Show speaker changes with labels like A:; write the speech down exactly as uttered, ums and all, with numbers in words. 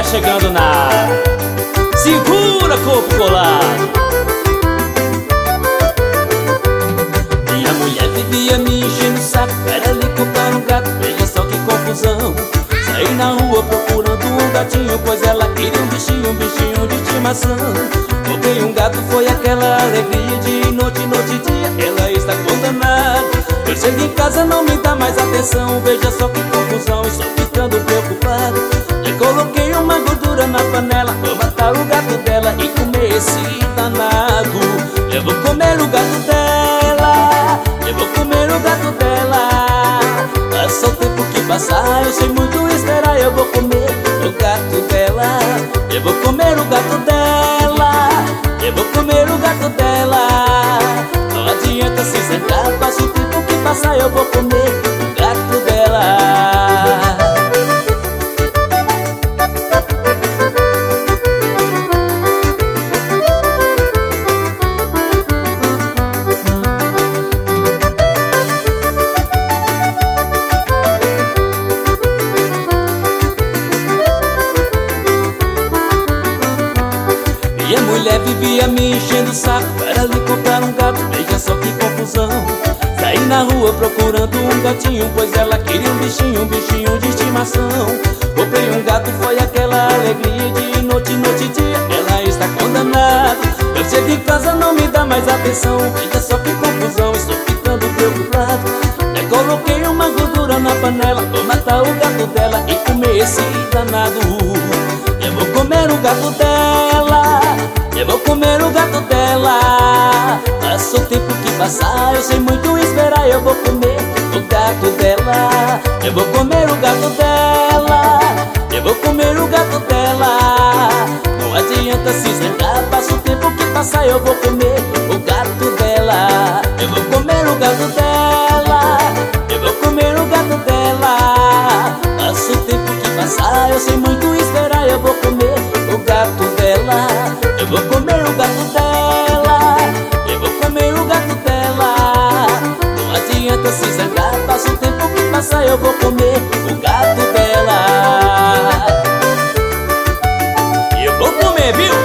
A: chegando na área. Segura, corpo colado. Minha mulher vivia me enchendo o saco, era ali comprar um gato, veja só que confusão. Saí na rua procurando um gatinho, pois ela queria um bichinho, um bichinho de estimação. Comprei um gato, foi aquela alegria, de noite, noite e dia, ela está condenada. Eu chego em casa, não me dá mais atenção, veja só que confusão, estou ficando preocupado. Eu coloquei uma gordura na panela, vou matar o gato dela e comer esse danado. Eu vou comer o gato dela, eu vou comer o gato dela. Passa o tempo que passar, eu sei muito esperar, eu vou comer o gato dela. Eu vou comer o gato dela, eu vou comer o gato dela. Não adianta se sentar, passa o tempo que passar, eu vou comer o gato dela. Minha mulher vivia me enchendo o saco, era ali comprar um gato, veja só que confusão. Saí na rua procurando um gatinho, pois ela queria um bichinho, um bichinho de estimação. Comprei um gato, foi aquela alegria, de noite, noite e dia, ela está condenada. Eu chego em casa, não me dá mais atenção, veja só que confusão, estou ficando preocupado. Eu coloquei uma gordura na panela, vou matar o gato dela e comer esse danado. Eu vou comer o gato dela, eu vou comer o gato dela. Passa o tempo que passar, eu sei muito esperar, eu vou comer o gato dela. Eu vou comer o gato dela, eu vou comer o gato dela. Não adianta se sentar, passa o tempo que passar, eu vou comer o gato dela. Eu vou comer o gato dela, eu vou comer o gato dela. Passa o tempo que passar, eu sei muito esperar, eu vou comer o gato dela. Eu vou comer o gato dela, eu vou comer o gato dela. Não adianta se zangar, passa o tempo que passar, eu vou comer o gato dela. Eu vou comer, viu?